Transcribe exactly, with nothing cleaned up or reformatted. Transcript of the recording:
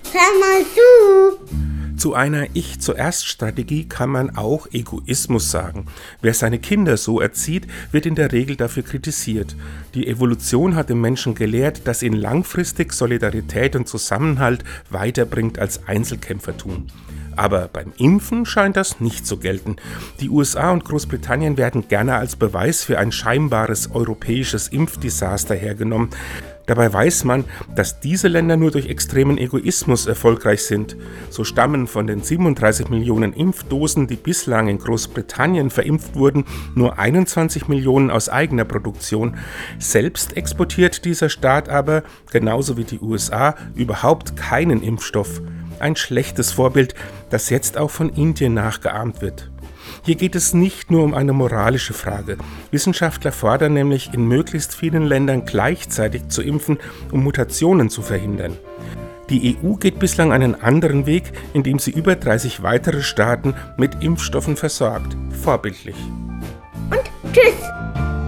Hör mal zu! Zu einer Ich-zuerst-Strategie kann man auch Egoismus sagen. Wer seine Kinder so erzieht, wird in der Regel dafür kritisiert. Die Evolution hat dem Menschen gelehrt, dass ihn langfristig Solidarität und Zusammenhalt weiterbringt als Einzelkämpfertum. Aber beim Impfen scheint das nicht zu gelten. Die U S A und Großbritannien werden gerne als Beweis für ein scheinbares europäisches Impfdesaster hergenommen. Dabei weiß man, dass diese Länder nur durch extremen Egoismus erfolgreich sind. So stammen von den siebenunddreißig Millionen Impfdosen, die bislang in Großbritannien verimpft wurden, nur einundzwanzig Millionen aus eigener Produktion. Selbst exportiert dieser Staat aber, genauso wie die U S A, überhaupt keinen Impfstoff. Ein schlechtes Vorbild, das jetzt auch von Indien nachgeahmt wird. Hier geht es nicht nur um eine moralische Frage. Wissenschaftler fordern nämlich, in möglichst vielen Ländern gleichzeitig zu impfen, um Mutationen zu verhindern. Die E U geht bislang einen anderen Weg, indem sie über dreißig weitere Staaten mit Impfstoffen versorgt. Vorbildlich. Und tschüss!